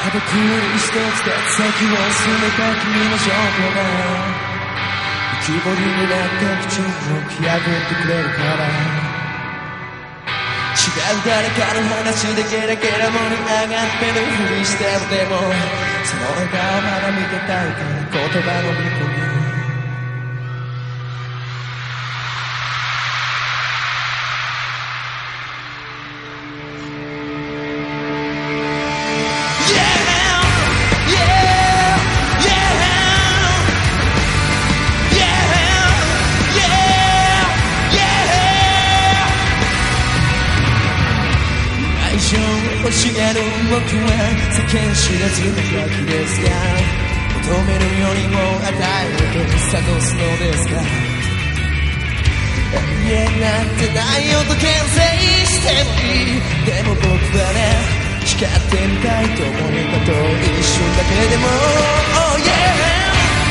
孤独に一つで先を進めた君の証拠が浮き彫りになって口を破ってくれるから違う誰かの話でゲラゲラ盛り上がってるふりしてもでもその笑顔まだ見てたいから言葉の向こうに欲しがる僕は世間知らずのガキですが求めるよりも与えると諭すのですか永遠なんてないよと牽制してもいいでも僕はね光ってみたいと思えたと一瞬だけでも Oh yeah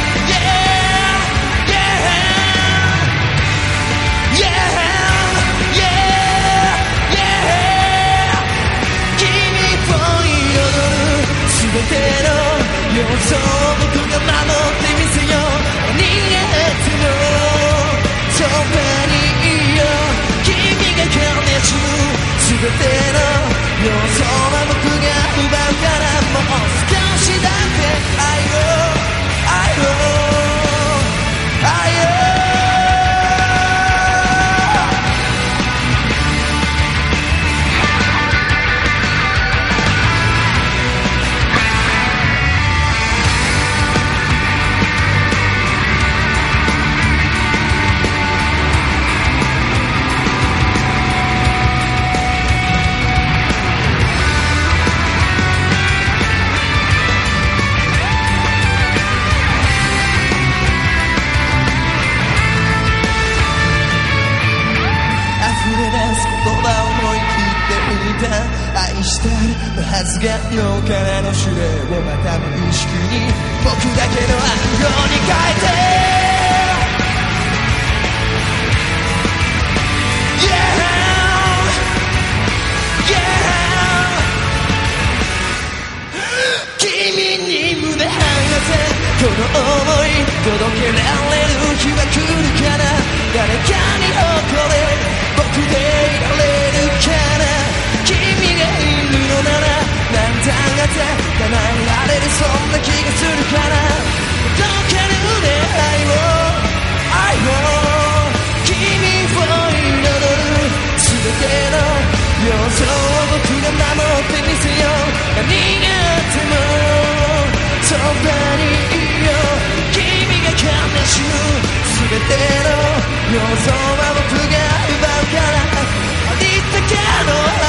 全ての要素を僕が守ってみせよう逃げてもそばにいよう君が噛みしむ全ての要素は僕が奪うからもう少しだけ愛を愛したるはずが脳からの指令をまた無意識に僕だけの暗号に変えて 君に胸張らせこの想い届けられる日は来るから誰かに誇れ僕でいられるから君がいるのならなんだか絶叶えられるそんな気がするから届けるね愛を君を彩る全ての要素を僕が守ってみせよう何があってもそばにいよう君が噛みしむ全ての要素は僕が奪うからありったけの愛